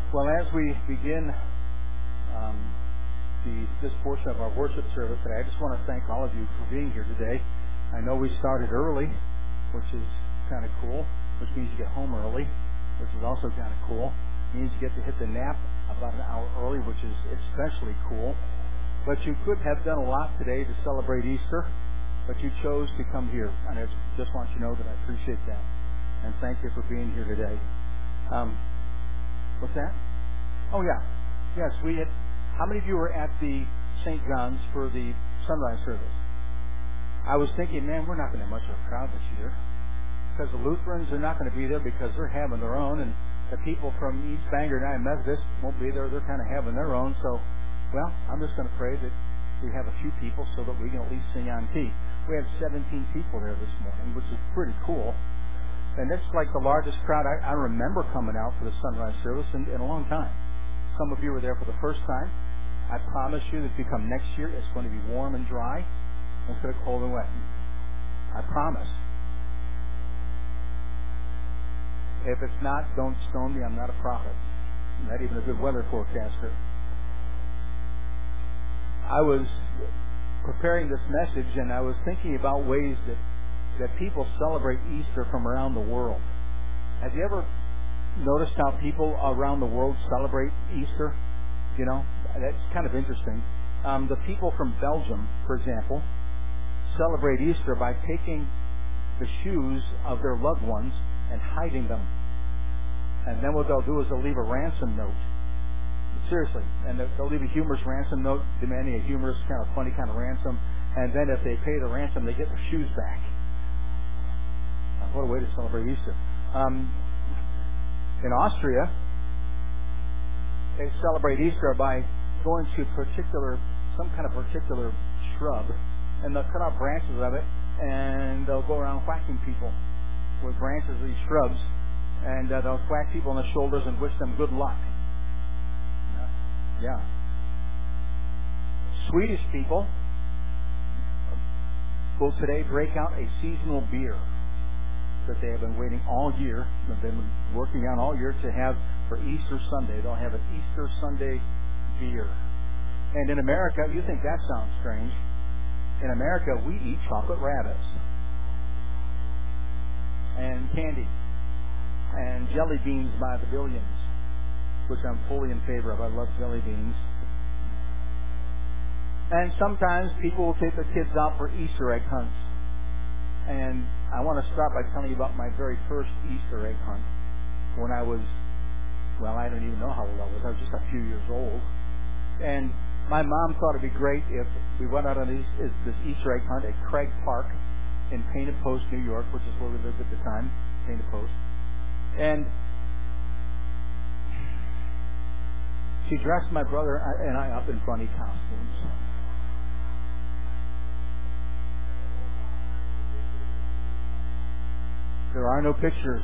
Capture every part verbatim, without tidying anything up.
Well, as we begin um, the, this portion of our worship service today, I just want to thank all of you for being here today. I know we started early, which is kind of cool, which means you get home early, which is also kind of cool. It means you get to hit the nap about an hour early, which is especially cool. But you could have done a lot today to celebrate Easter, but you chose to come here. And I just want you to know that I appreciate that. And thank you for being here today. Um, what's that? Oh, yeah. Yes, we had. How many of you were at the Saint John's for the sunrise service? I was thinking, man, we're not going to have much of a crowd this year. Because the Lutherans are not going to be there because they're having their own. And the people from East Bangor United Methodist won't be there. They're kind of having their own. So, well, I'm just going to pray that we have a few people so that we can at least sing on key. We had seventeen people there this morning, which is pretty cool. And it's like the largest crowd I, I remember coming out for the sunrise service in, in a long time. Some of you were there for the first time. I promise you that if you come next year, it's going to be warm and dry instead of cold and wet. I promise. If it's not, don't stone me. I'm not a prophet. I'm not even a good weather forecaster. I was preparing this message, and I was thinking about ways that, that people celebrate Easter from around the world. Have you ever noticed how people around the world celebrate Easter? You know, that's kind of interesting. Um, the people from Belgium, for example, celebrate Easter by taking the shoes of their loved ones and hiding them. And then what they'll do is they'll leave a ransom note. Seriously. And they'll leave a humorous ransom note demanding a humorous, kind of funny kind of ransom. And then if they pay the ransom, they get their shoes back. What a way to celebrate Easter. Um, in Austria, they celebrate Easter by going to particular, some kind of particular shrub, and they'll cut out branches of it, and they'll go around whacking people with branches of these shrubs, and uh, they'll whack people on the shoulders and wish them good luck. Yeah. Swedish people will today break out a seasonal beer that they have been waiting all year, that they've been working on all year to have for Easter Sunday. They'll have an Easter Sunday beer. And in America, you think that sounds strange. In America, we eat chocolate rabbits and candy and jelly beans by the billions, which I'm fully in favor of. I love jelly beans. And sometimes people will take their kids out for Easter egg hunts. And I want to start by telling you about my very first Easter egg hunt when I was, well, I don't even know how old I was. I was just a few years old. And my mom thought it'd be great if we went out on these, this Easter egg hunt at Craig Park in Painted Post, New York, which is where we lived at the time, Painted Post. And she dressed my brother and I up in funny costumes. There are no pictures.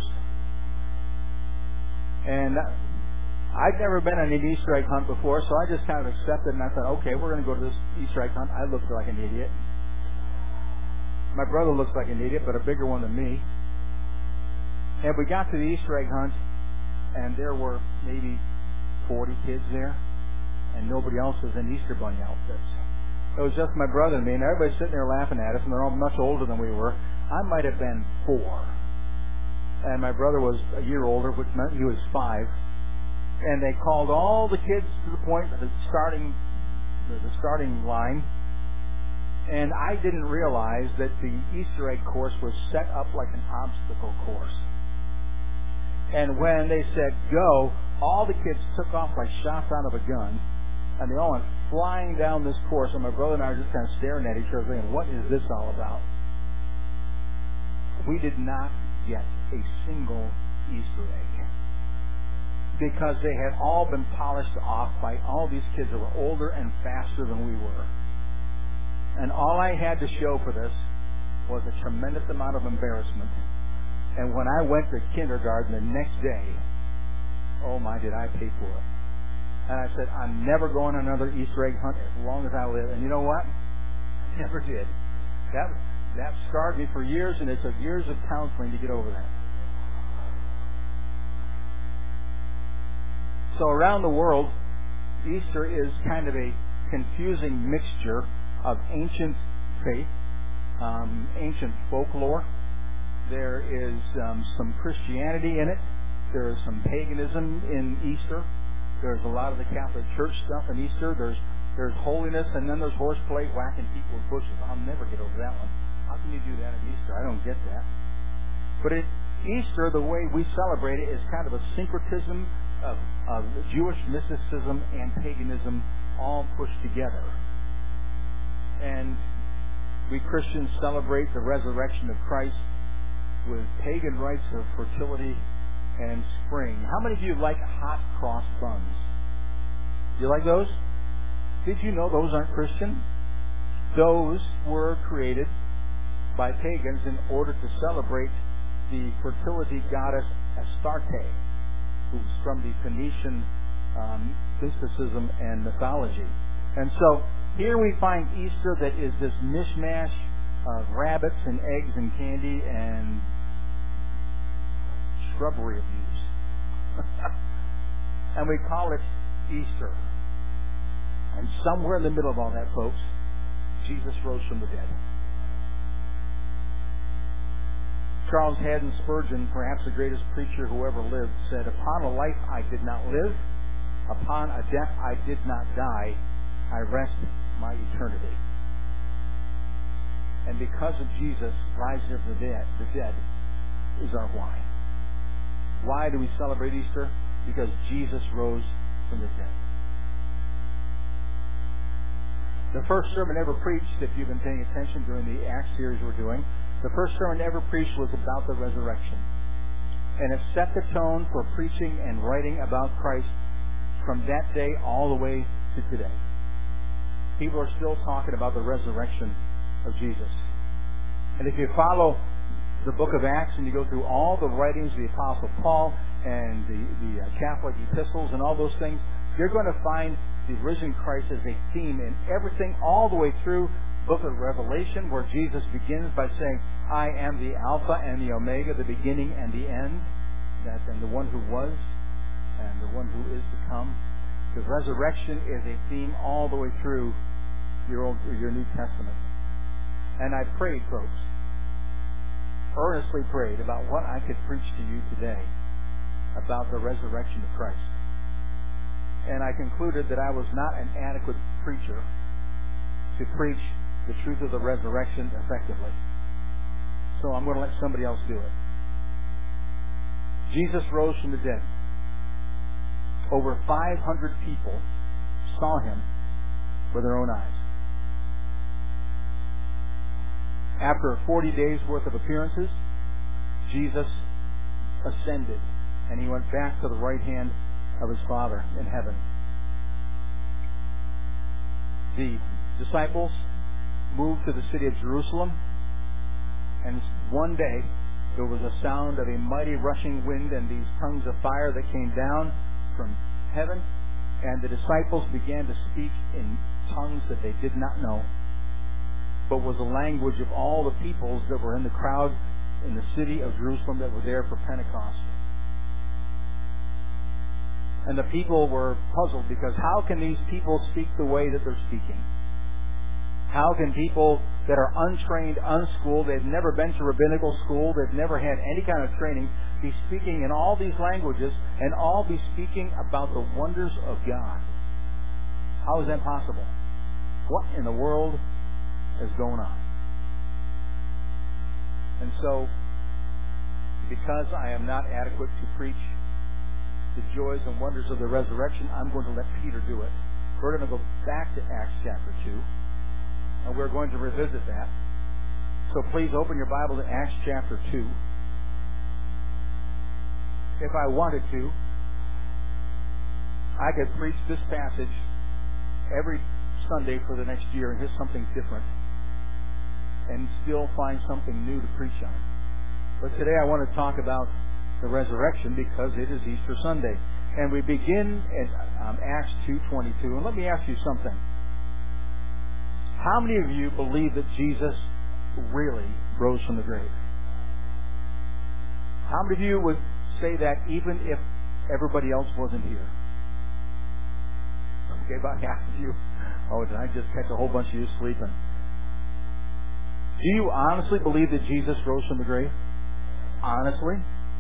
And I'd never been on an Easter egg hunt before, so I just kind of accepted, and I thought, okay, we're going to go to this Easter egg hunt. I looked like an idiot. My brother looks like an idiot, but a bigger one than me. And we got to the Easter egg hunt, and there were maybe forty kids there, and nobody else was in Easter bunny outfits. It was just my brother and me, and everybody's sitting there laughing at us, and they're all much older than we were. I might have been four. And my brother was a year older, which meant he was five. And they called all the kids to the point of the starting, the starting line. And I didn't realize that the Easter egg course was set up like an obstacle course. And when they said go, all the kids took off like shots out of a gun. And they all went flying down this course. And my brother and I were just kind of staring at each other thinking, what is this all about? We did not get a single Easter egg because they had all been polished off by all these kids that were older and faster than we were. And all I had to show for this was a tremendous amount of embarrassment. And when I went to kindergarten the next day, oh my, did I pay for it. And I said, I'm never going on another Easter egg hunt as long as I live. And you know what? I never did. That That scarred me for years, and it took years of counseling to get over that. So so around the world, Easter is kind of a confusing mixture of ancient faith, um, ancient folklore. There is um, some Christianity in it. There is some paganism in Easter. There's a lot of the Catholic Church stuff in Easter. There's there's holiness, and then there's horseplay, whacking people with bushes. I'll never get over that one. How can you do that at Easter? I don't get that. But at Easter, the way we celebrate it is kind of a syncretism of, of Jewish mysticism and paganism all pushed together. And we Christians celebrate the resurrection of Christ with pagan rites of fertility and spring. How many of you like hot cross buns? You like those? Did you know those aren't Christian? Those were created by pagans in order to celebrate the fertility goddess Astarte, who's from the Phoenician um, mysticism and mythology. And so here we find Easter that is this mishmash of rabbits and eggs and candy and shrubbery abuse. And we call it Easter. And somewhere in the middle of all that, folks, Jesus rose from the dead. Charles Haddon Spurgeon, perhaps the greatest preacher who ever lived, said, "Upon a life I did not live, upon a death I did not die, I rest my eternity." And because of Jesus rising from the dead, the dead is our why. Why do we celebrate Easter? Because Jesus rose from the dead. The first sermon ever preached, if you've been paying attention during the Acts series we're doing, the first sermon ever preached was about the resurrection. And it set the tone for preaching and writing about Christ from that day all the way to today. People are still talking about the resurrection of Jesus. And if you follow the book of Acts and you go through all the writings of the Apostle Paul and the, the uh, Catholic epistles and all those things, you're going to find the risen Christ as a theme in everything all the way through the book of Revelation, where Jesus begins by saying, "I am the Alpha and the Omega, the beginning and the end," that, and the one who was and the one who is to come. The resurrection is a theme all the way through your old, your New Testament. And I prayed, folks, earnestly prayed about what I could preach to you today about the resurrection of Christ. And I concluded that I was not an adequate preacher to preach the truth of the resurrection effectively. So I'm going to let somebody else do it. Jesus rose from the dead. Over five hundred people saw him with their own eyes. After forty days worth of appearances, Jesus ascended and he went back to the right hand of his Father in heaven. The disciples moved to the city of Jerusalem, and one day there was a sound of a mighty rushing wind and these tongues of fire that came down from heaven, and the disciples began to speak in tongues that they did not know, but was the language of all the peoples that were in the crowd in the city of Jerusalem that were there for Pentecost. And the people were puzzled, because how can these people speak the way that they're speaking? How can people that are untrained, unschooled, they've never been to rabbinical school, they've never had any kind of training, be speaking in all these languages and all be speaking about the wonders of God? How is that possible? What in the world is going on? And so, because I am not adequate to preach the joys and wonders of the resurrection, I'm going to let Peter do it. We're going to go back to Acts chapter two, and we're going to revisit that. So please open your Bible to Acts chapter two. If I wanted to, I could preach this passage every Sunday for the next year and hear something different and still find something new to preach on. But today I want to talk about the resurrection because it is Easter Sunday. And we begin at um, Acts two twenty-two. And let me ask you something. How many of you believe that Jesus really rose from the grave? How many of you would say that even if everybody else wasn't here? Okay, about half of you. Oh, did I just catch a whole bunch of you sleeping? Do you honestly believe that Jesus rose from the grave? Honestly?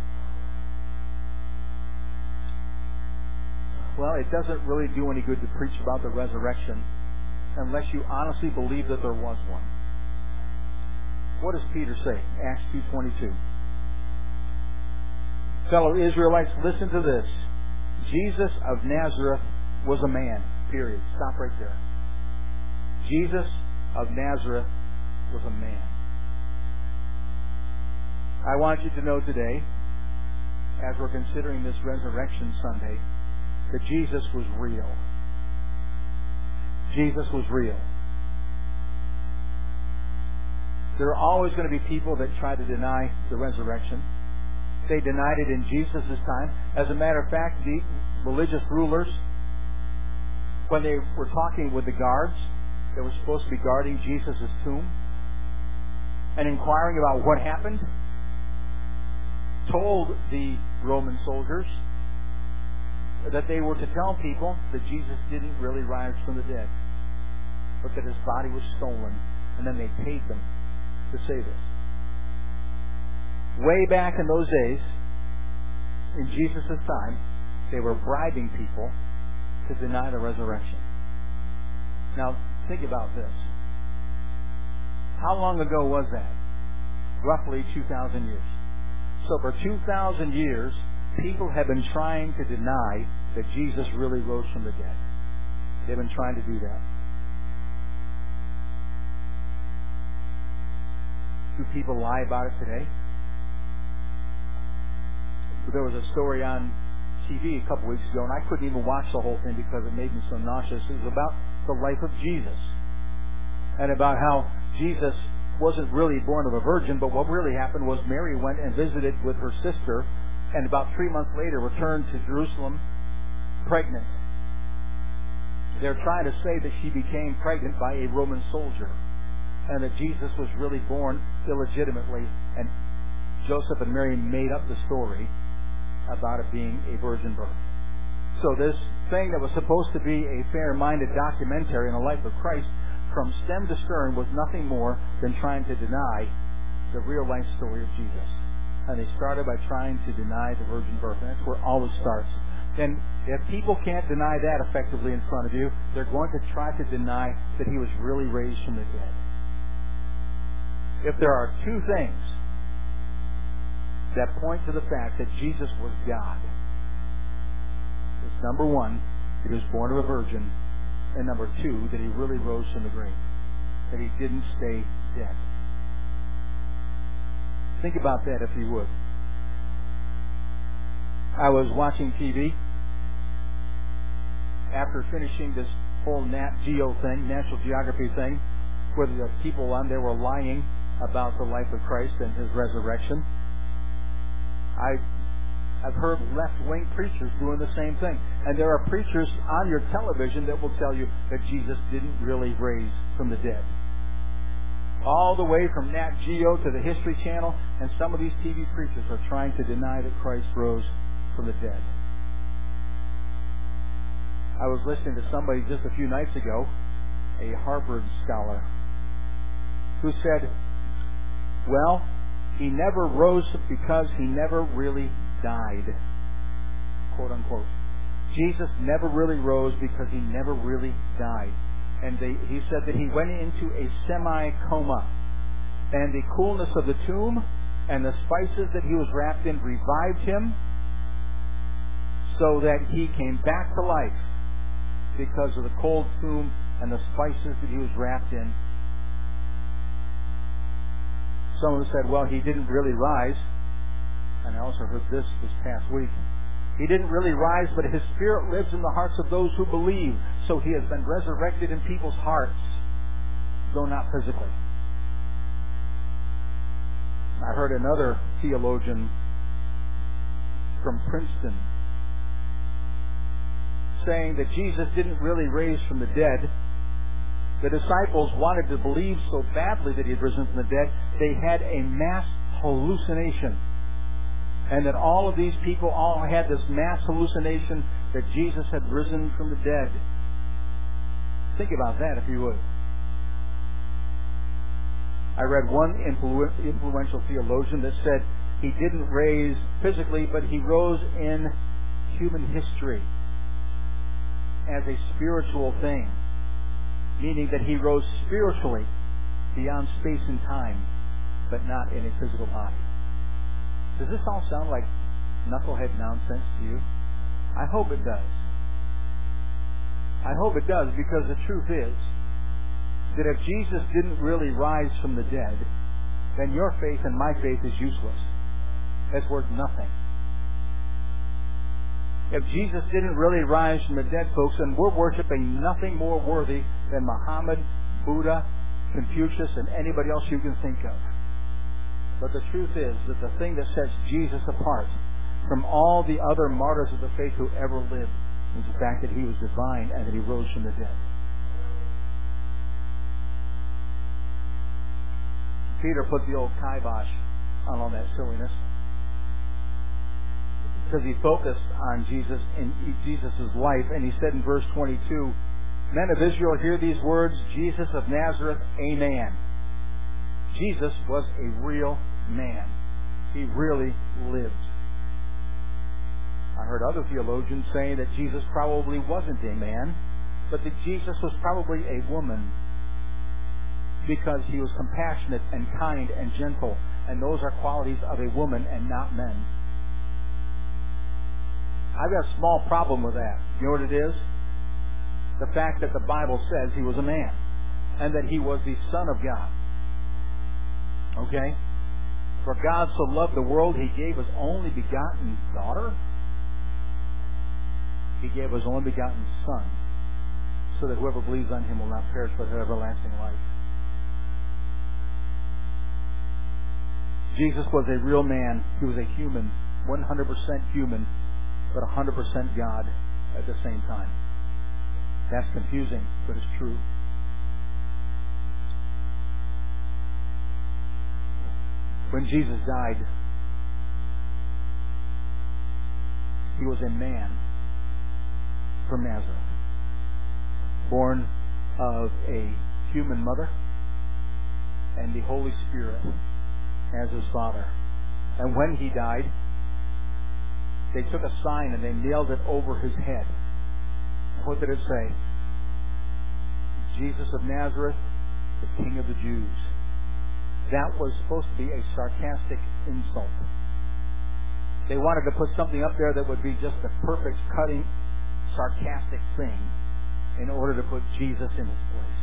Well, it doesn't really do any good to preach about the resurrection unless you honestly believe that there was one. What does Peter say? Acts two twenty-two. Fellow Israelites, listen to this. Jesus of Nazareth was a man. Period. Stop right there. Jesus of Nazareth was a man. I want you to know today, as we're considering this Resurrection Sunday, that Jesus was real. Jesus was real. There are always going to be people that try to deny the resurrection. They denied it in Jesus' time. As a matter of fact, the religious rulers, when they were talking with the guards that were supposed to be guarding Jesus' tomb and inquiring about what happened, told the Roman soldiers that they were to tell people that Jesus didn't really rise from the dead, but that his body was stolen, and then they paid them to say this. Way back in those days, in Jesus' time, they were bribing people to deny the resurrection. Now, think about this. How long ago was that? Roughly two thousand years. So for two thousand years, people have been trying to deny that Jesus really rose from the dead. They've been trying to do that. Do people lie about it today? There was a story on T V a couple weeks ago, and I couldn't even watch the whole thing because it made me so nauseous. It was about the life of Jesus, and about how Jesus wasn't really born of a virgin, but what really happened was Mary went and visited with her sister, and about three months later returned to Jerusalem pregnant. They're trying to say that she became pregnant by a Roman soldier, and that Jesus was really born illegitimately, and Joseph and Mary made up the story about it being a virgin birth. So this thing that was supposed to be a fair-minded documentary on the life of Christ, from stem to stern, was nothing more than trying to deny the real-life story of Jesus. And they started by trying to deny the virgin birth, and that's where it always starts. And if people can't deny that effectively in front of you, they're going to try to deny that he was really raised from the dead. If there are two things that point to the fact that Jesus was God, it's number one, that he was born of a virgin, and number two, that he really rose from the grave, that he didn't stay dead. Think about that if you would. I was watching T V after finishing this whole Nat Geo thing, National Geography thing, where the people on there were lying about the life of Christ and his resurrection. I, I've heard left-wing preachers doing the same thing. And there are preachers on your television that will tell you that Jesus didn't really raise from the dead. All the way from Nat Geo to the History Channel, and some of these T V preachers are trying to deny that Christ rose from the dead. I was listening to somebody just a few nights ago, a Harvard scholar, who said, well, he never rose because he never really died, quote unquote. Jesus never really rose because he never really died. And they, he said that he went into a semi-coma, and the coolness of the tomb and the spices that he was wrapped in revived him, so that he came back to life because of the cold tomb and the spices that he was wrapped in. Someone said, well, he didn't really rise. And I also heard this this past week. He didn't really rise, but his spirit lives in the hearts of those who believe. So he has been resurrected in people's hearts, though not physically. I heard another theologian from Princeton saying that Jesus didn't really raise from the dead. The disciples wanted to believe so badly that he had risen from the dead, they had a mass hallucination. And that all of these people all had this mass hallucination that Jesus had risen from the dead. Think about that if you would. I read one influ- influential theologian that said he didn't raise physically, but he rose in human history as a spiritual thing, meaning that he rose spiritually beyond space and time, but not in a physical body. Does this all sound like knucklehead nonsense to you? I hope it does. I hope it does, because the truth is that if Jesus didn't really rise from the dead, then your faith and my faith is useless. It's worth nothing. If Jesus didn't really rise from the dead, folks, then we're worshiping nothing more worthy than Muhammad, Buddha, Confucius, and anybody else you can think of. But the truth is that the thing that sets Jesus apart from all the other martyrs of the faith who ever lived is the fact that he was divine and that he rose from the dead. Peter put the old kibosh on all that silliness because he focused on Jesus and Jesus' life, and he said in verse twenty-two, "Men of Israel, hear these words, Jesus of Nazareth, a man." Jesus was a real man. He really lived. I heard other theologians saying that Jesus probably wasn't a man, but that Jesus was probably a woman, because he was compassionate and kind and gentle, and those are qualities of a woman and not men. I've got a small problem with that. You know what it is? The fact that the Bible says he was a man, and that he was the Son of God. Okay? For God so loved the world, he gave his only begotten daughter. He gave his only begotten Son, so that whoever believes on him will not perish but have everlasting life. Jesus was a real man. He was a human, one hundred percent human, but one hundred percent God at the same time. That's confusing, but it's true. When Jesus died, he was a man from Nazareth, born of a human mother and the Holy Spirit as his father. And when he died, they took a sign and they nailed it over his head. What did it say? Jesus of Nazareth, the King of the Jews. That was supposed to be a sarcastic insult. They wanted to put something up there that would be just the perfect cutting, sarcastic thing in order to put Jesus in his place.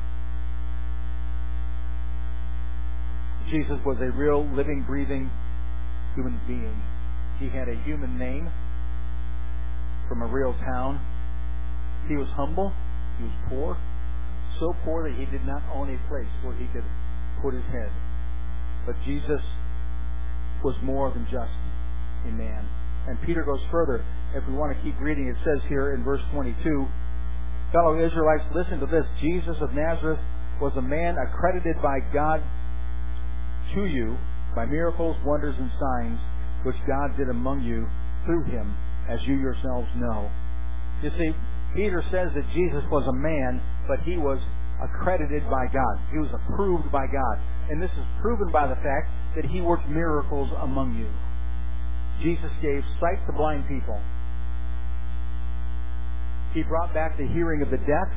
Jesus was a real, living, breathing human being. He had a human name from a real town. He was humble. He was poor. So poor that he did not own a place where he could put his head. But Jesus was more than just a man. And Peter goes further. If we want to keep reading, it says here in verse twenty-two, "Fellow Israelites, listen to this. Jesus of Nazareth was a man accredited by God to you by miracles, wonders, and signs, which God did among you through him, as you yourselves know." You see, Peter says that Jesus was a man, but he was accredited by God. He was approved by God. And this is proven by the fact that he worked miracles among you. Jesus gave sight to blind people. He brought back the hearing of the deaf.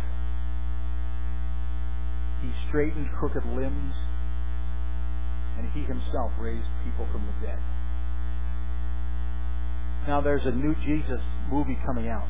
He straightened crooked limbs. And he himself raised people from the dead. Now there's a new Jesus movie coming out.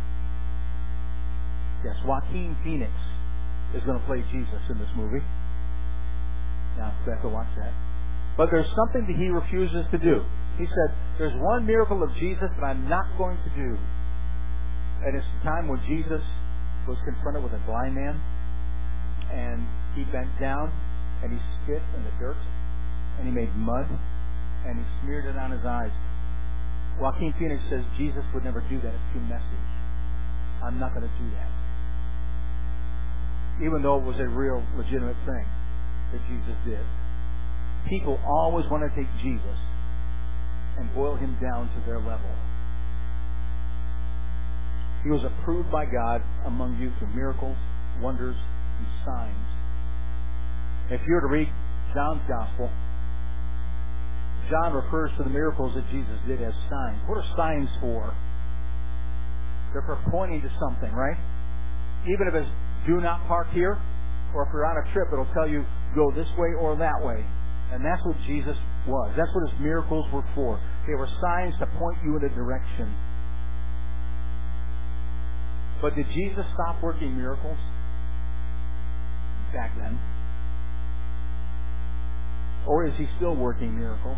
Yes, Joaquin Phoenix is going to play Jesus in this movie. Now, you have to watch that. But there's something that he refuses to do. He said, there's one miracle of Jesus that I'm not going to do. And it's the time when Jesus was confronted with a blind man, and he bent down, and he spit in the dirt, and he made mud, and he smeared it on his eyes. Joaquin Phoenix says Jesus would never do that. It's too messy. I'm not going to do that. Even though it was a real, legitimate thing that Jesus did. People always want to take Jesus and boil him down to their level. He was approved by God among you through miracles, wonders, and signs. If you were to read John's Gospel, John refers to the miracles that Jesus did as signs. What are signs for? They're for pointing to something, right? Even if it's do not park here, or if you're on a trip, it'll tell you go this way or that way. And that's what Jesus was. That's what his miracles were for. They were signs to point you in a direction. But did Jesus stop working miracles back then? Or is he still working miracles?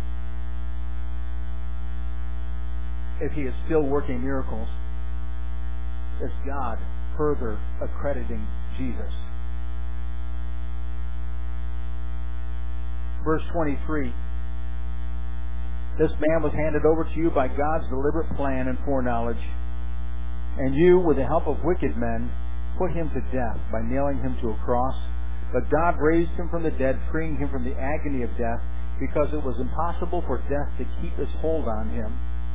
If he is still working miracles, is God further accrediting Jesus? Verse twenty-three. This man was handed over to you by God's deliberate plan and foreknowledge, and you, with the help of wicked men, put him to death by nailing him to a cross. But God raised him from the dead, freeing him from the agony of death, because it was impossible for death to keep its hold on him.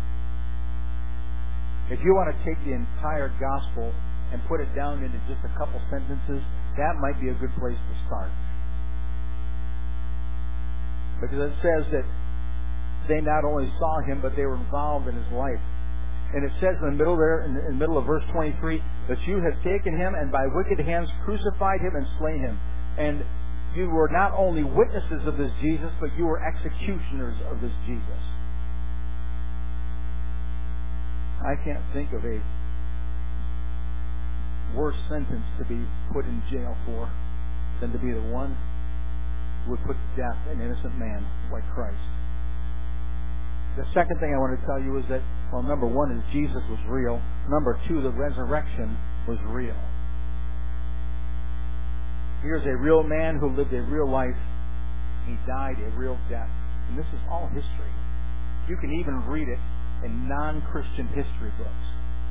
If you want to take the entire gospel and put it down into just a couple sentences, that might be a good place to start. Because it says that they not only saw him, but they were involved in his life. And it says in the middle there, in the, in the middle of verse twenty-three, that you have taken him and by wicked hands crucified him and slain him. And you were not only witnesses of this Jesus, but you were executioners of this Jesus. I can't think of a worse sentence to be put in jail for than to be the one who would put to death an innocent man like Christ. The second thing I want to tell you is that, well, number one is Jesus was real. Number two, the resurrection was real. Here's a real man who lived a real life. He died a real death. And this is all history. You can even read it in non-Christian history books.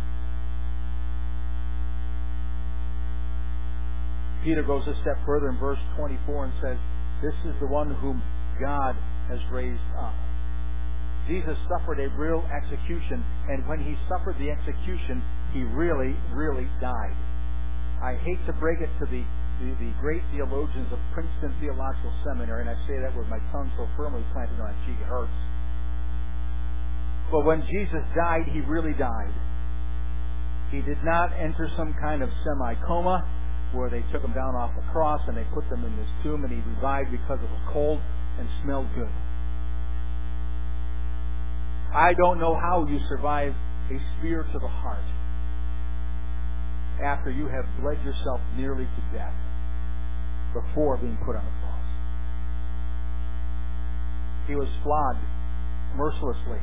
Peter goes a step further in verse twenty-four and says, this is the one whom God has raised up. Jesus suffered a real execution, and when he suffered the execution, he really, really died. I hate to break it to the, the, the great theologians of Princeton Theological Seminary, and I say that with my tongue so firmly planted on my cheek it hurts. But when Jesus died, he really died. He did not enter some kind of semi-coma where they took him down off the cross and they put him in this tomb and he revived because it was cold and smelled good. I don't know how you survive a spear to the heart after you have bled yourself nearly to death before being put on the cross. He was flogged mercilessly.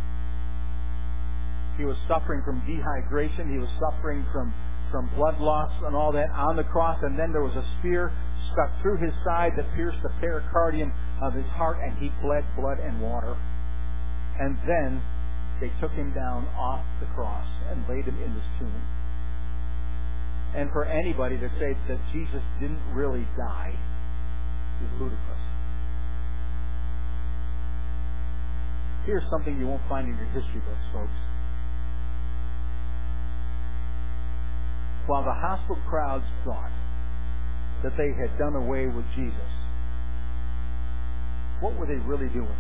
He was suffering from dehydration. He was suffering from, from blood loss and all that on the cross. And then there was a spear stuck through his side that pierced the pericardium of his heart, and he bled blood and water. And then they took him down off the cross and laid him in this tomb. And for anybody to say that Jesus didn't really die is ludicrous. Here's something you won't find in your history books, folks. While the hostile crowds thought that they had done away with Jesus, what were they really doing?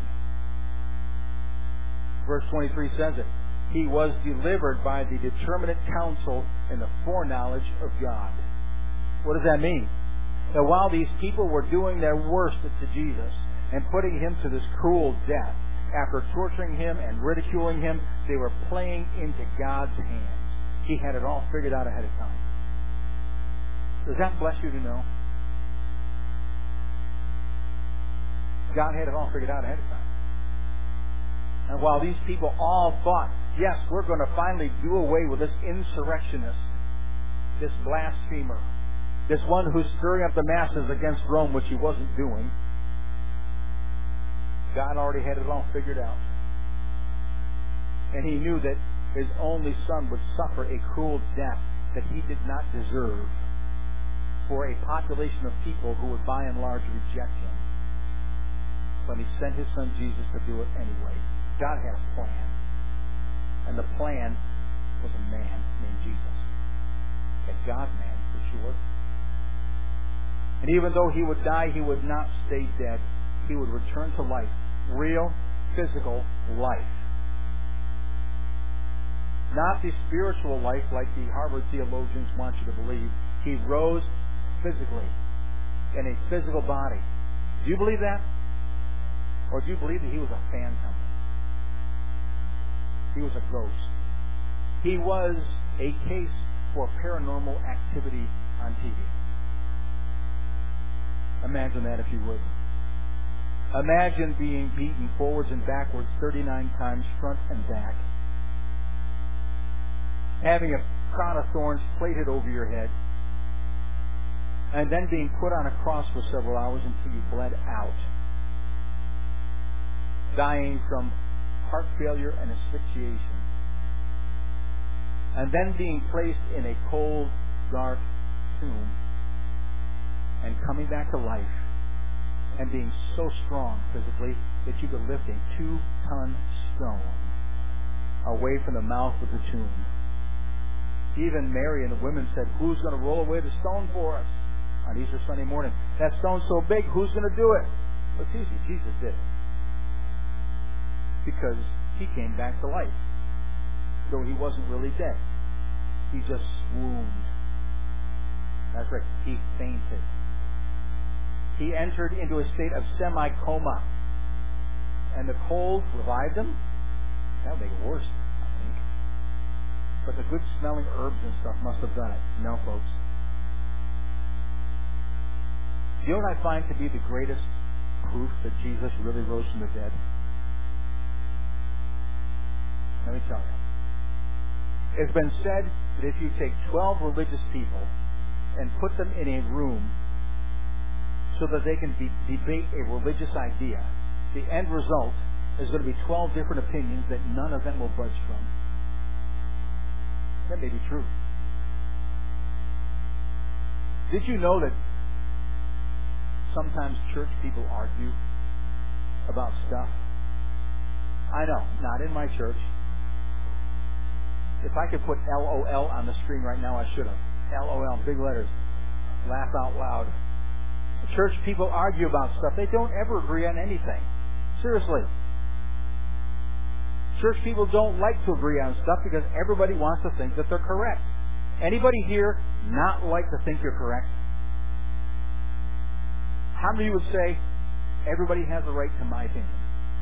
Verse twenty-three says it. He was delivered by the determinate counsel and the foreknowledge of God. What does that mean? That while these people were doing their worst to Jesus and putting him to this cruel death, after torturing him and ridiculing him, they were playing into God's hands. He had it all figured out ahead of time. Does that bless you to know? God had it all figured out ahead of time. And while these people all thought, yes, we're going to finally do away with this insurrectionist, this blasphemer, this one who's stirring up the masses against Rome, which he wasn't doing, God already had it all figured out. And he knew that his only son would suffer a cruel death that he did not deserve for a population of people who would by and large reject him. But he sent his son Jesus to do it anyway. God had a plan. And the plan was a man named Jesus. A God-man for sure. And even though he would die, he would not stay dead. He would return to life. Real, physical life. Not the spiritual life like the Harvard theologians want you to believe. He rose physically, in a physical body. Do you believe that? Or do you believe that he was a phantom? He was a ghost. He was a case for paranormal activity on T V. Imagine that, if you would. Imagine being beaten forwards and backwards thirty-nine times, front and back. Having a crown of thorns plaited over your head. And then being put on a cross for several hours until you bled out. Dying from heart failure and asphyxiation. And then being placed in a cold, dark tomb. And coming back to life. And being so strong physically that you could lift a two-ton stone away from the mouth of the tomb. Even Mary and the women said, who's going to roll away the stone for us on Easter Sunday morning? That stone's so big, who's going to do it? Well, it's easy. Jesus did it. Because he came back to life. Though he wasn't really dead. He just swooned. That's right. He fainted. He entered into a state of semi-coma. And the cold revived him. That would make it worse, I think. But the good-smelling herbs and stuff must have done it. No, folks. Do you know what I find to be the greatest proof that Jesus really rose from the dead? Let me tell you. It's been said that if you take twelve religious people and put them in a room so that they can be, debate a religious idea, the end result is going to be twelve different opinions that none of them will budge from. That may be true. Did you know that sometimes church people argue about stuff? I know, not in my church. If I could put L O L on the screen right now, I should have. L O L, big letters. Laugh out loud. Church people argue about stuff. They don't ever agree on anything. Seriously. Church people don't like to agree on stuff because everybody wants to think that they're correct. Anybody here not like to think you're correct? How many of you would say, everybody has a right to my opinion?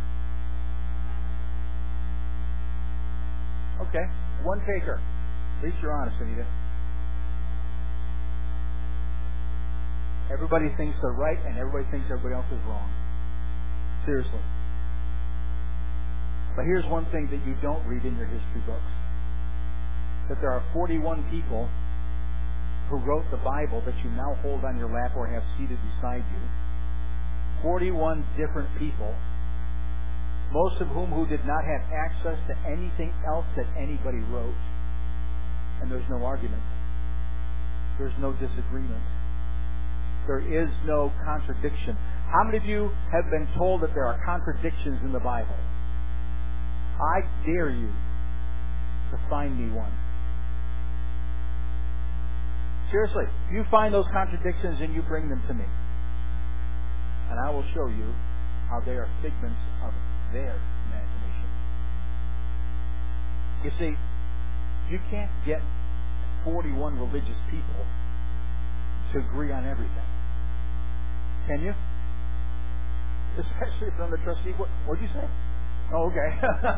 Okay. One taker. At least you're honest, Anita. Everybody thinks they're right and everybody thinks everybody else is wrong. Seriously. But here's one thing that you don't read in your history books. That there are forty-one people who wrote the Bible that you now hold on your lap or have seated beside you. forty-one different people, most of whom who did not have access to anything else that anybody wrote. And there's no argument. There's no disagreement. There is no contradiction. How many of you have been told that there are contradictions in the Bible? I dare you to find me one. Seriously, if you find those contradictions and you bring them to me, and I will show you how they are figments of their imagination. You see, you can't get forty-one religious people to agree on everything. Can you? Especially if they're on the trustee board. What'd you say? Oh, okay.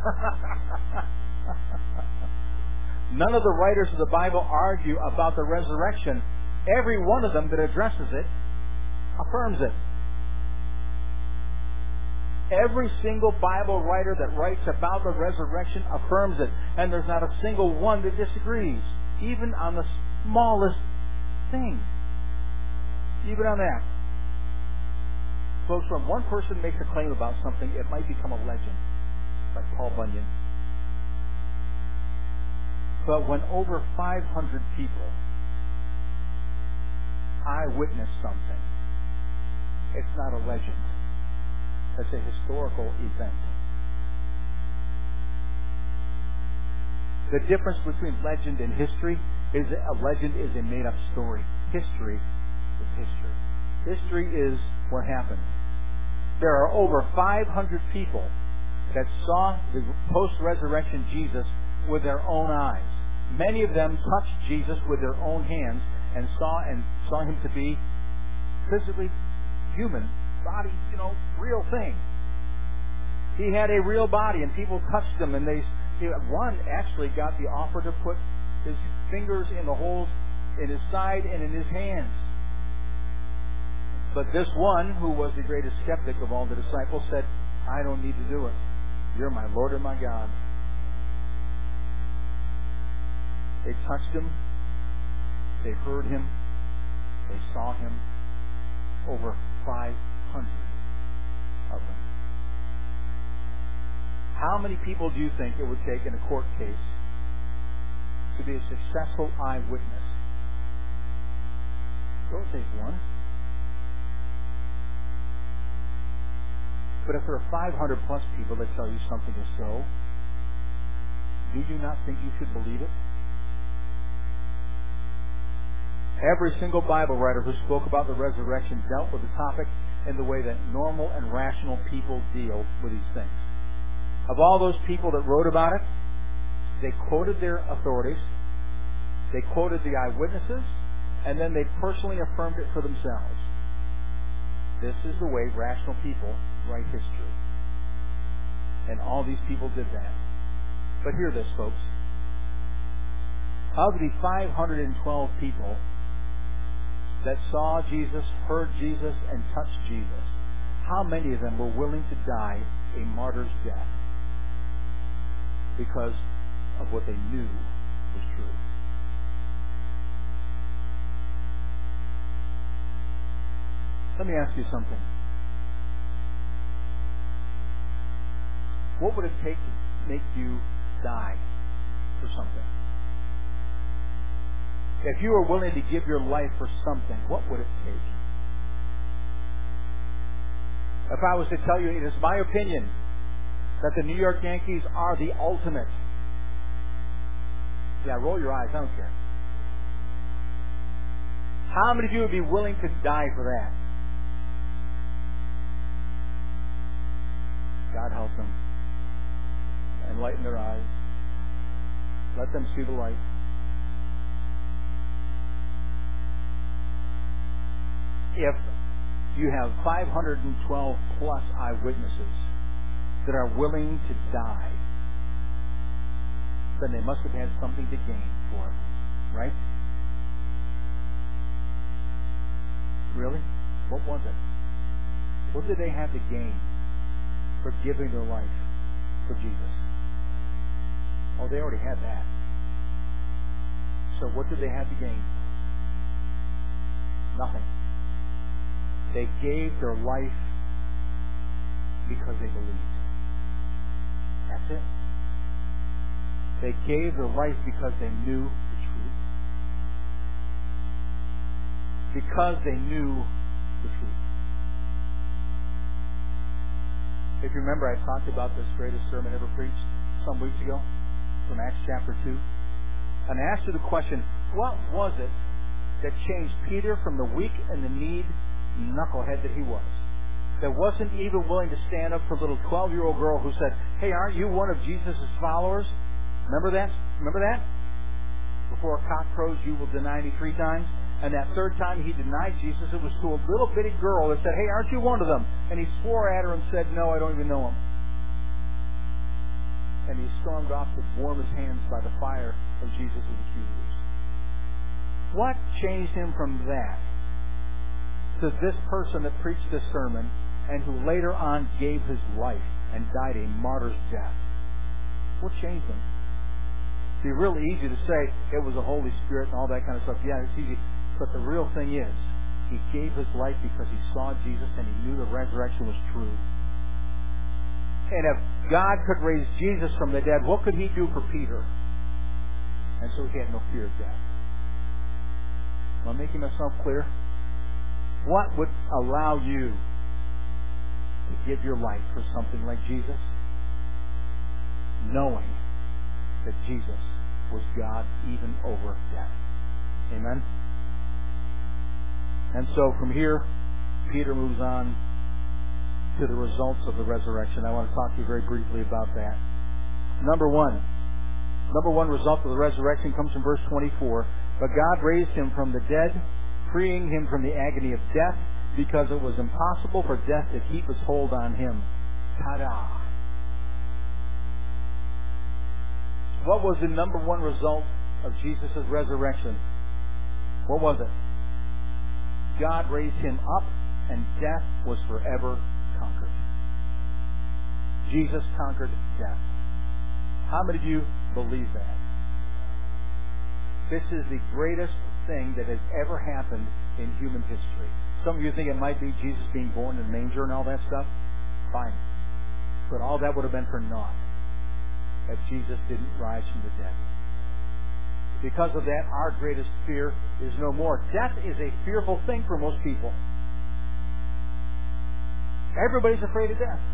None of the writers of the Bible argue about the resurrection. Every one of them that addresses it affirms it. Every single Bible writer that writes about the resurrection affirms it. And there's not a single one that disagrees. Even on the smallest thing. Even on that. Folks, when one person makes a claim about something, it might become a legend. Like Paul Bunyan. But when over five hundred people eyewitness something, it's not a legend. It's a historical event. The difference between legend and history is that a legend is a made-up story. history is history. History is what happened. There are over five hundred people that saw the post-resurrection Jesus with their own eyes. Many of them touched Jesus with their own hands and saw and saw him to be physically human, body, you know, real thing. He had a real body, and people touched him, and they one actually got the offer to put his fingers in the holes in his side and in his hands. But this one, who was the greatest skeptic of all the disciples, said, I don't need to do it. You're my Lord and my God. They touched him. They heard him. They saw him. Over five hundred of them. How many people do you think it would take in a court case to be a successful eyewitness? It would take one. But if there are five hundred plus people that tell you something is so, do you not think you should believe it? Every single Bible writer who spoke about the resurrection dealt with the topic in the way that normal and rational people deal with these things. Of all those people that wrote about it, they quoted their authorities, they quoted the eyewitnesses, and then they personally affirmed it for themselves. This is the way rational people write history. And all these people did that. But hear this, folks. Of the five hundred twelve people that saw Jesus, heard Jesus, and touched Jesus, how many of them were willing to die a martyr's death because of what they knew was true? Let me ask you something. What would it take to make you die for something? If you were willing to give your life for something, what would it take? If I was to tell you, it is my opinion that the New York Yankees are the ultimate. Yeah, roll your eyes, I don't care. How many of you would be willing to die for that? God help them. Enlighten their eyes. Let them see the light. If you have five hundred twelve plus eyewitnesses that are willing to die, then they must have had something to gain for it, right? Really? What was it? What did they have to gain for giving their life for Jesus? Oh, they already had that. So what did they have to gain? Nothing. They gave their life because they believed. That's it. They gave their life because they knew the truth. Because they knew the truth. If you remember, I talked about this greatest sermon ever preached some weeks ago from Acts chapter two. And I asked you the question, what was it that changed Peter from the weak and the need knucklehead that he was, that wasn't even willing to stand up for a little twelve-year-old girl who said, hey, aren't you one of Jesus' followers? Remember that? Remember that? Before a cock crows, you will deny me three times. And that third time he denied Jesus, it was to a little bitty girl that said, hey, aren't you one of them? And he swore at her and said, no, I don't even know him. And he stormed off to warm his hands by the fire of Jesus' accusers. What changed him from that to this person that preached this sermon and who later on gave his life and died a martyr's death? What changed him? It'd be really easy to say it was the Holy Spirit and all that kind of stuff. Yeah, it's easy. But the real thing is, he gave his life because he saw Jesus and he knew the resurrection was true. And if God could raise Jesus from the dead, what could he do for Peter? And so he had no fear of death. Am I making myself clear? What would allow you to give your life for something like Jesus? Knowing that Jesus was God even over death. Amen? And so from here, Peter moves on to the results of the resurrection. I want to talk to you very briefly about that. Number one. Number one result of the resurrection comes from verse twenty-four. But God raised him from the dead, freeing him from the agony of death, because it was impossible for death to keep its hold on him. Ta-da! What was the number one result of Jesus' resurrection? What was it? God raised him up, and death was forever conquered. Jesus conquered death. How many of you believe that? This is the greatest thing that has ever happened in human history. Some of you think it might be Jesus being born in a manger and all that stuff. Fine. But all that would have been for naught if Jesus didn't rise from the dead. Because of that, our greatest fear is no more. Death is a fearful thing for most people. Everybody's afraid of death.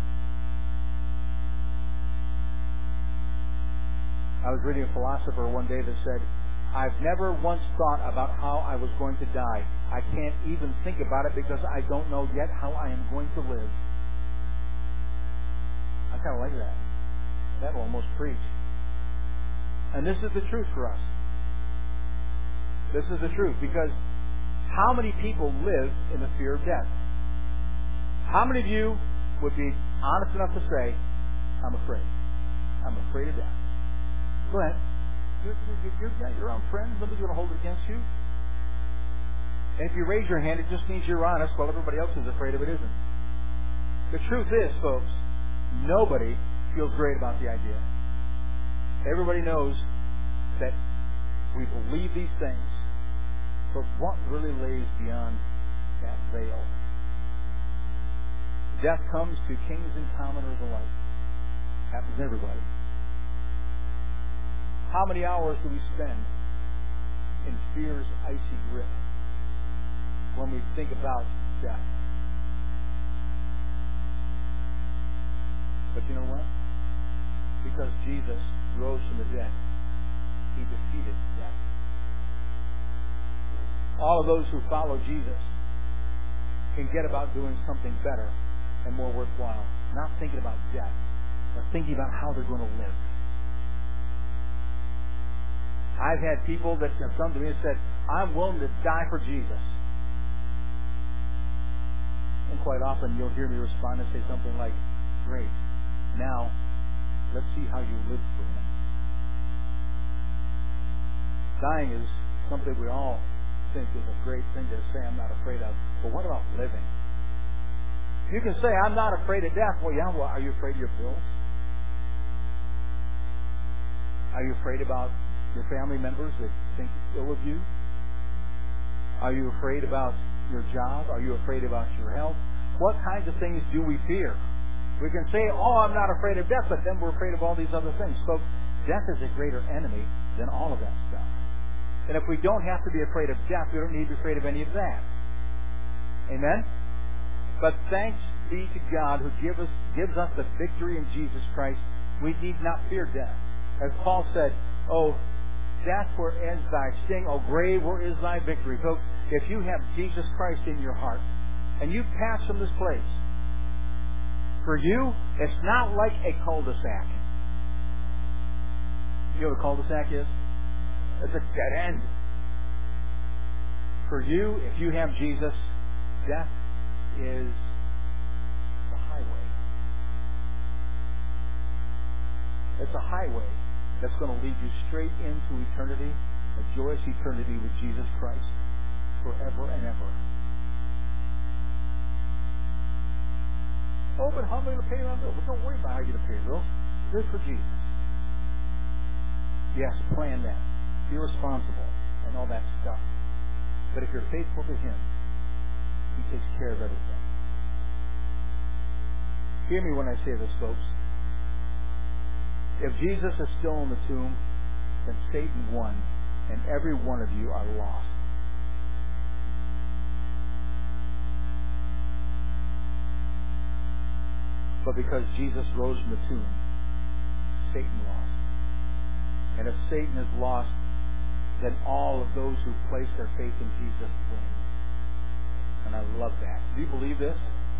I was reading a philosopher one day that said, I've never once thought about how I was going to die. I can't even think about it because I don't know yet how I am going to live. I kind of like that. That will almost preach. And this is the truth for us. This is the truth, because how many people live in the fear of death? How many of you would be honest enough to say, I'm afraid. I'm afraid of death. Go ahead. You're, you're, you're, you're your own friend. Nobody's going to hold it against you. And if you raise your hand, it just means you're honest while everybody else is afraid of it isn't. The truth is, folks, nobody feels great about the idea. Everybody knows that we believe these things, but what really lays beyond that veil? Death comes to kings and commoners alike. Happens to everybody. How many hours do we spend in fear's icy grip when we think about death? But you know what? Because Jesus rose from the dead, he defeated death. All of those who follow Jesus can get about doing something better and more worthwhile. Not thinking about death, but thinking about how they're going to live. I've had people that have come to me and said, I'm willing to die for Jesus. And quite often you'll hear me respond and say something like, great, now let's see how you live for him. Dying is something we all think is a great thing to say I'm not afraid of. But what about living? You can say, I'm not afraid of death. Well, yeah, well, are you afraid of your bills? Are you afraid about your family members that think ill of you? Are you afraid about your job? Are you afraid about your health? What kinds of things do we fear? We can say, oh, I'm not afraid of death, but then we're afraid of all these other things. Folks, death is a greater enemy than all of that stuff. And if we don't have to be afraid of death, we don't need to be afraid of any of that. Amen? But thanks be to God who give us, gives us the victory in Jesus Christ. We need not fear death. As Paul said, oh, death, where is thy sting? O grave, where is thy victory? Folks, if you have Jesus Christ in your heart and you pass from this place, for you, it's not like a cul-de-sac. You know what a cul-de-sac is? It's a dead end. For you, if you have Jesus, death is the highway. It's a highway that's going to lead you straight into eternity, a joyous eternity with Jesus Christ forever and ever. Oh, but how am I going to pay my bills? Well, don't worry about how you're going to pay your bills. Live for Jesus. Yes, plan that. Be responsible and all that stuff. But if you're faithful to him, he takes care of everything. Hear me when I say this, folks. If Jesus is still in the tomb, then Satan won, and every one of you are lost. But because Jesus rose from the tomb, Satan lost. And if Satan is lost, then all of those who place their faith in Jesus win. And I love that. Do you believe this?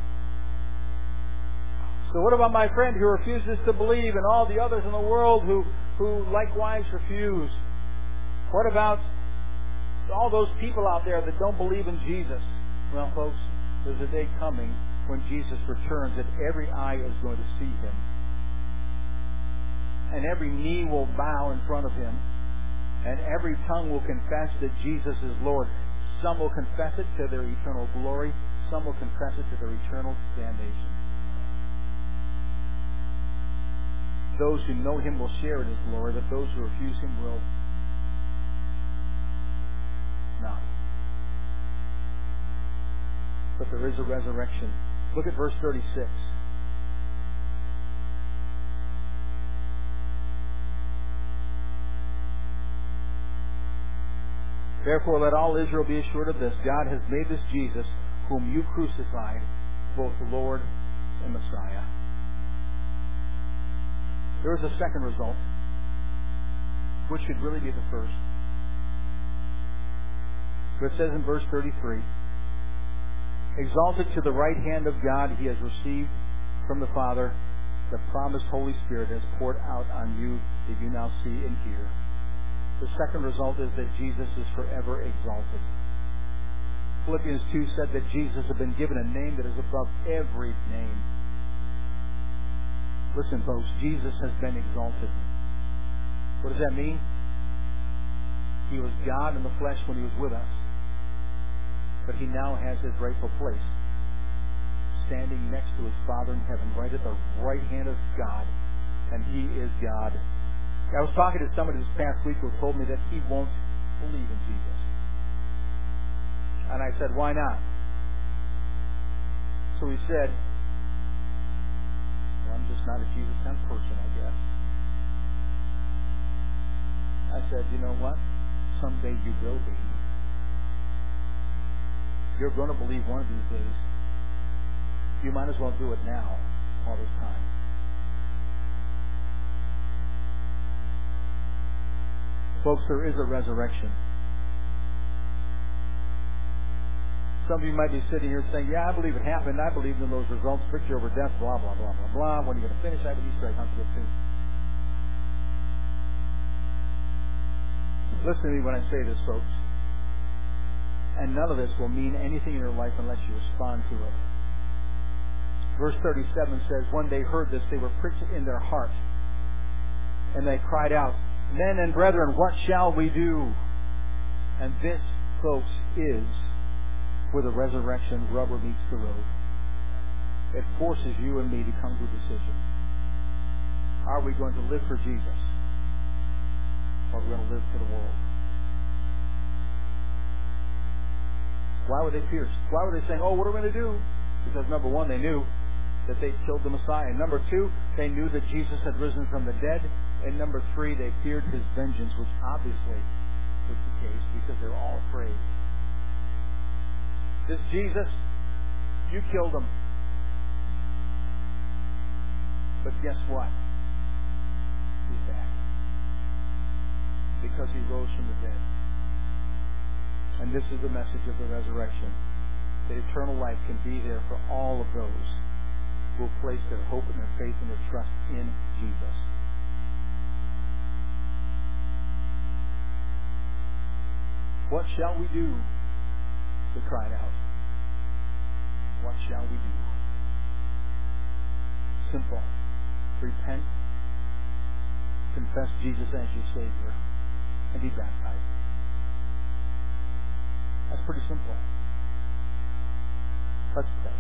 So what about my friend who refuses to believe and all the others in the world who, who likewise refuse? What about all those people out there that don't believe in Jesus? Well, folks, there's a day coming when Jesus returns that every eye is going to see Him. And every knee will bow in front of Him. And every tongue will confess that Jesus is Lord. Some will confess it to their eternal glory. Some will confess it to their eternal damnation. Those who know Him will share in His glory, but those who refuse Him will not. But there is a resurrection. Look at verse thirty-six. Therefore let all Israel be assured of this: God has made this Jesus, whom you crucified, both Lord and Messiah. There is a second result, which should really be the first. But it says in verse thirty-three, exalted to the right hand of God, He has received from the Father the promised Holy Spirit has poured out on you that you now see and hear. The second result is that Jesus is forever exalted. Philippians two said that Jesus had been given a name that is above every name. Listen, folks, Jesus has been exalted. What does that mean? He was God in the flesh when He was with us. But He now has His rightful place, standing next to His Father in heaven, right at the right hand of God. And He is God. I was talking to somebody this past week who told me that he won't believe in Jesus. And I said, why not? So he said, well, I'm just not a Jesus kind of person, I guess. I said, you know what? Someday you will be. You're going to believe one of these days. You might as well do it now, all this time. Folks, there is a resurrection. Some of you might be sitting here saying, yeah, I believe it happened. I believe in those results. Victory over death, blah, blah, blah, blah, blah. When are you going to finish? I have an Easter egg hunt to get to. Listen to me when I say this, folks. And none of this will mean anything in your life unless you respond to it. Verse thirty-seven says, when they heard this, they were pricked in their heart. And they cried out, men and brethren, what shall we do? And this, folks, is where the resurrection rubber meets the road. It forces you and me to come to a decision. Are we going to live for Jesus? Or are we going to live for the world? Why were they pierced? Why were they saying, oh, what are we going to do? Because number one, they knew that they killed the Messiah. Number two, they knew that Jesus had risen from the dead. And number three, they feared His vengeance, which obviously was the case because they're all afraid. This Jesus, you killed Him. But guess what? He's back. Because He rose from the dead. And this is the message of the resurrection. That eternal life can be there for all of those who will place their hope and their faith and their trust in Jesus. What shall we do? They cried out. What shall we do? Simple. Repent. Confess Jesus as your Savior. And be baptized. That's pretty simple. Let's pray.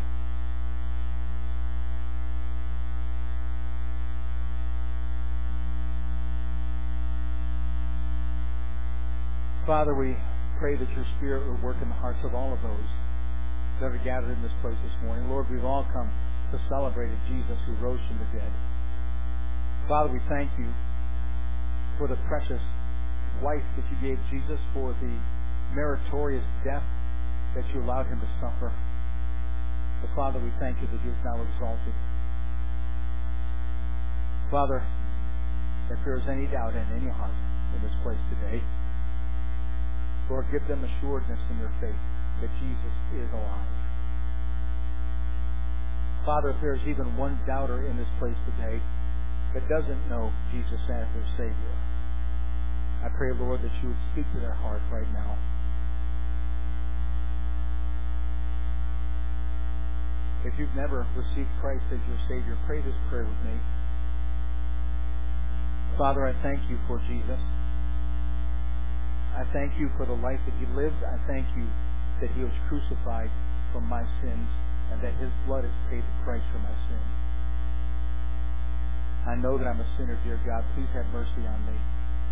Father, we pray that your Spirit will work in the hearts of all of those that are gathered in this place this morning. Lord, we've all come to celebrate a Jesus who rose from the dead. Father, we thank you for the precious life that you gave Jesus, for the meritorious death that you allowed Him to suffer. But Father, we thank you that He is now exalted. Father, if there is any doubt in any heart in this place today, Lord, give them assuredness in their faith that Jesus is alive. Father, if there's even one doubter in this place today that doesn't know Jesus as their Savior, I pray, Lord, that you would speak to their heart right now. If you've never received Christ as your Savior, pray this prayer with me. Father, I thank you for Jesus. I thank you for the life that he lived. I thank you that he was crucified for my sins and that his blood has paid the price for my sins. I know that I'm a sinner, dear God. Please have mercy on me.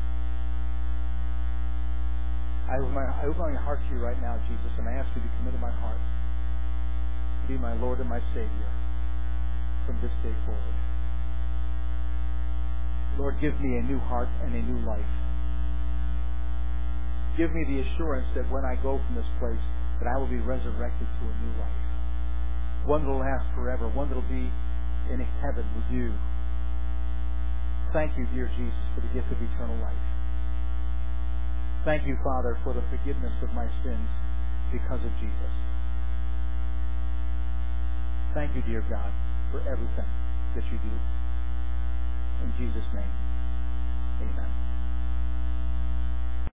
I open my, I open my heart to you right now, Jesus, and I ask you to come into my heart. Be my Lord and my Savior from this day forward. Lord, give me a new heart and a new life. Give me the assurance that when I go from this place, that I will be resurrected to a new life. One that will last forever. One that will be in heaven with you. Thank you, dear Jesus, for the gift of eternal life. Thank you, Father, for the forgiveness of my sins because of Jesus. Thank you, dear God, for everything that you do. In Jesus' name, amen.